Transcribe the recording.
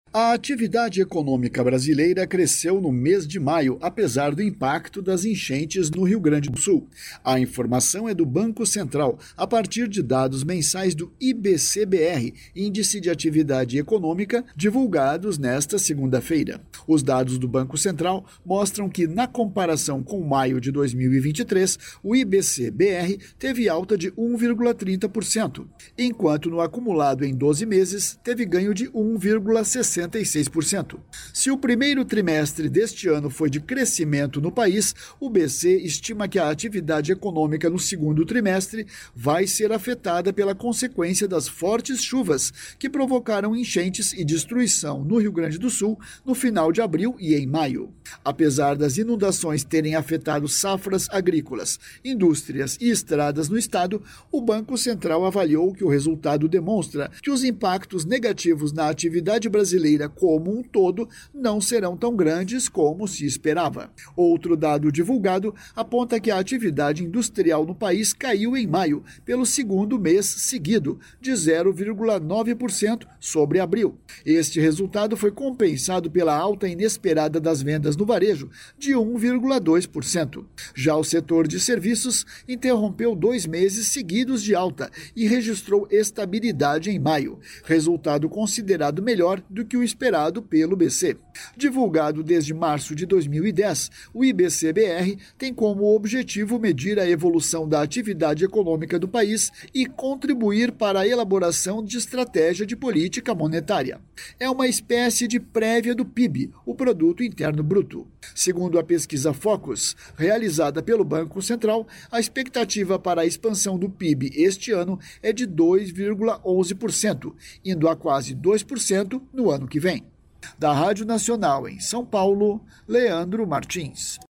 A atividade econômica brasileira cresceu no mês de maio, apesar do impacto das enchentes no Rio Grande do Sul. A informação é do Banco Central, a partir de dados mensais do IBC-BR, Índice de Atividade Econômica, divulgados nesta segunda-feira. Os dados do Banco Central mostram que, na comparação com maio de 2023, o IBC-BR teve alta de 1,30%, enquanto no acumulado em 12 meses teve ganho de 1,66%. Se o primeiro trimestre deste ano foi de crescimento no país, o BC estima que a atividade econômica no segundo trimestre vai ser afetada pela consequência das fortes chuvas que provocaram enchentes e destruição no Rio Grande do Sul no final de abril e em maio. Apesar das inundações terem afetado safras agrícolas, indústrias e estradas no estado, o Banco Central avaliou que o resultado demonstra que os impactos negativos na atividade brasileira como um todo não serão tão grandes como se esperava. Outro dado divulgado aponta que a atividade industrial no país caiu em maio, pelo segundo mês seguido, de 0,9% sobre abril. Este resultado foi compensado pela alta inesperada das vendas no varejo, de 1,2%. Já o setor de serviços interrompeu 2 meses seguidos de alta e registrou estabilidade em maio, resultado considerado melhor do que o esperado pelo BC. Divulgado desde março de 2010, o IBC-BR tem como objetivo medir a evolução da atividade econômica do país e contribuir para a elaboração de estratégia de política monetária. É uma espécie de prévia do PIB, o Produto Interno Bruto. Segundo a pesquisa Focus, realizada pelo Banco Central, a expectativa para a expansão do PIB este ano é de 2,11%, indo a quase 2% no ano que vem. Da Rádio Nacional em São Paulo, Leandro Martins.